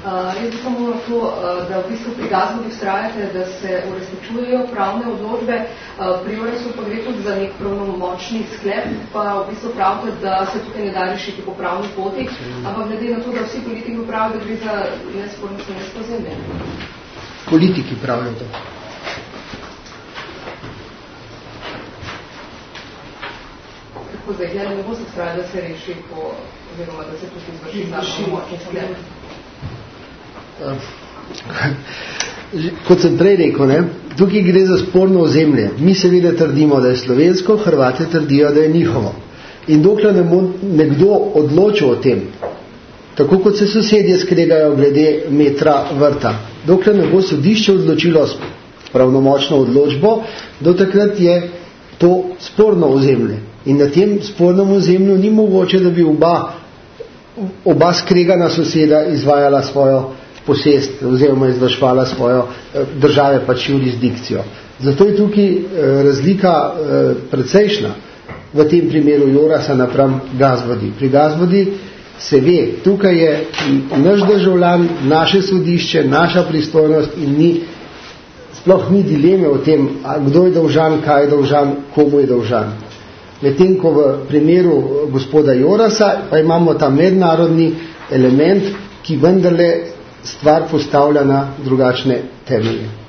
Jaz bi samo na to, da v bistvu pri Gazvodi vztrajate, da se uresničujejo pravne odločbe, pri Jorasu pa gre tudi za nek pravnomočni sklep, pa v bistvu pravite, da se tukaj ne da rešiti po pravni poti, ampak glede na to, da vsi politiki pravijo, da gre za nesporno slovensko zemlje. Politiki pravijo to. Tako zdaj, ne bo se vztrajati, da se reši po, oziroma da se tudi izvrši na pravnomočni sklep. Kot sem prej rekel, tukaj gre za sporno ozemlje. Mi seveda trdimo, da je slovensko, Hrvati trdijo, da je njihovo. In dokler ne bo nekdo odločil o tem, tako kot se sosedje skregajo glede metra vrta, dokler ne bo sodišče odločilo s pravnomočno odločbo, do takrat je to sporno ozemlje. In na tem spornem ozemlju ni mogoče, da bi oba skregana soseda izvajala svojo posest oziroma izvršvala svojo države pač jurisdikcijo. Zato je tukaj razlika precejšna v tem primeru Jorasa napram Gazvodi. Pri Gazvodi se ve, tukaj je naš državljan, naše sodišče, naša pristojnost in sploh ni dileme o tem, kdo je dolžan, kaj je dolžan, komu je dolžan. Medtem ko v primeru gospoda Jorasa pa imamo ta mednarodni element, ki vendarle stvar postavlja na drugačne temelje.